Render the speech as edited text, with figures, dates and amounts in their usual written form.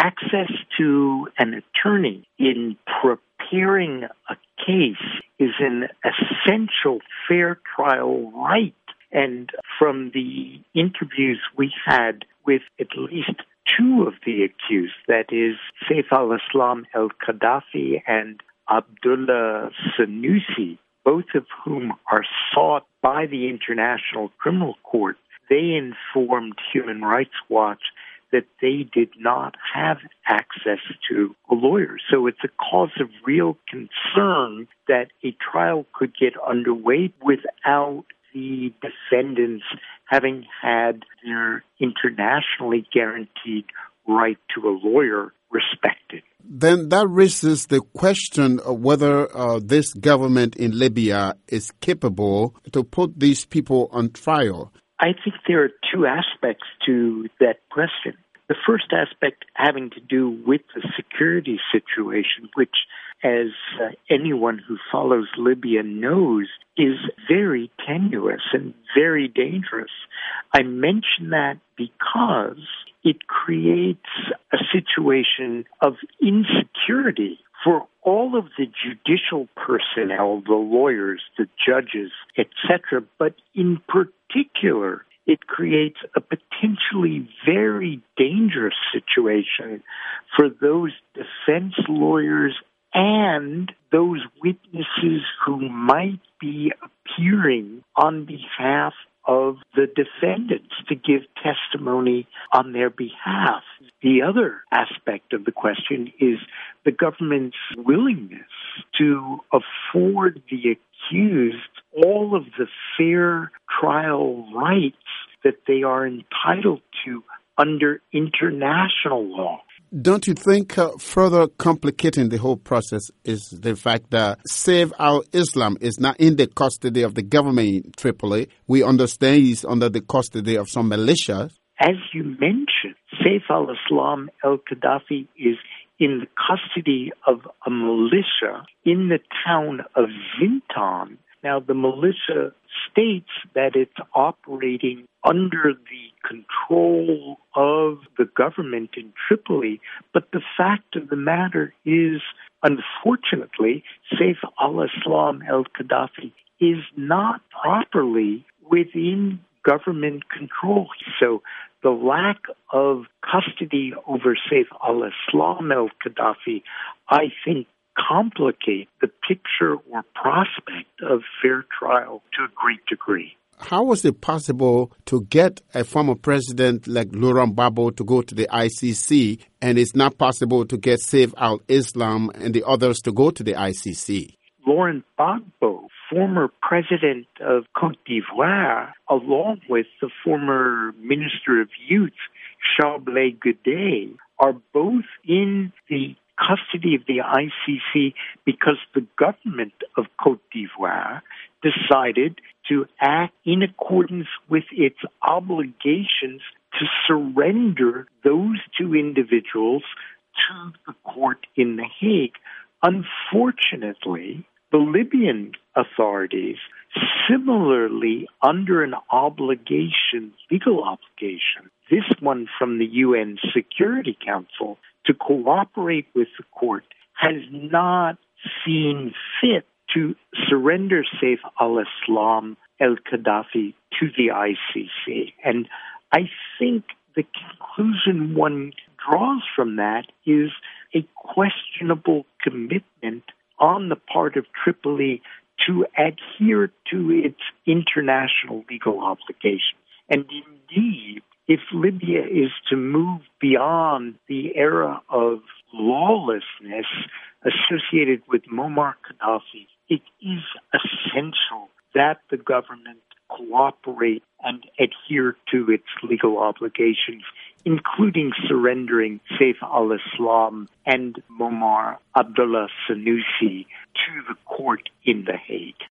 access to an attorney in preparing a case is an essential fair trial right. And from the interviews we had with at least two of the accused, that is Saif al-Islam al-Qaddafi and Abdullah Sanusi, both of whom are sought by the International Criminal Court, they informed Human Rights Watch that they did not have access to a lawyer. So it's a cause of real concern that a trial could get underway without the defendants having had their internationally guaranteed right to a lawyer respected. Then that raises the question of whether this government in Libya is capable to put these people on trial. I think there are two aspects to that question. The first aspect having to do with the security situation, which, as anyone who follows Libya knows, is very tenuous and very dangerous. I mention that because it creates a situation of insecurity for all of the judicial personnel, the lawyers, the judges, etc., but in particular, it creates a potentially very dangerous situation for those defense lawyers and those witnesses who might be appearing on behalf of the defendants to give testimony on their behalf. The other aspect of the question is the government's willingness to afford the accused all of the fair trial rights that they are entitled to under international law. Don't you think further complicating the whole process is the fact that Saif al-Islam is not in the custody of the government in Tripoli? We understand he's under the custody of some militia. As you mentioned, Saif al-Islam al-Qaddafi is in the custody of a militia in the town of Zintan. Now, the militia states that it's operating under the control of the government in Tripoli, but the fact of the matter is, unfortunately, Saif al-Islam al-Qaddafi is not properly within government control. So the lack of custody over Saif al-Islam al-Qaddafi, I think, complicate the picture or prospect of fair trial to a great degree. How was it possible to get a former president like Laurent Gbagbo to go to the ICC, and it's not possible to get Saif al-Islam and the others to go to the ICC? Laurent Gbagbo, former president of Côte d'Ivoire, along with the former Minister of Youth, Charles-Blé Godet, are both in the custody of the ICC because the government of Côte d'Ivoire decided to act in accordance with its obligations to surrender those two individuals to the court in The Hague. Unfortunately, the Libyan authorities, similarly under an obligation, legal obligation, this one from the UN Security Council, to cooperate with the court, has not seen fit to surrender Saif al-Islam al-Qaddafi to the ICC. And I think the conclusion one draws from that is a questionable commitment on the part of Tripoli to adhere to its international legal obligations. And indeed, if Libya is to move beyond the era of lawlessness associated with Muammar Gaddafi, it is essential that the government cooperate and adhere to its legal obligations, including surrendering Saif al-Islam and Muammar Abdullah Sanusi to the court in The Hague.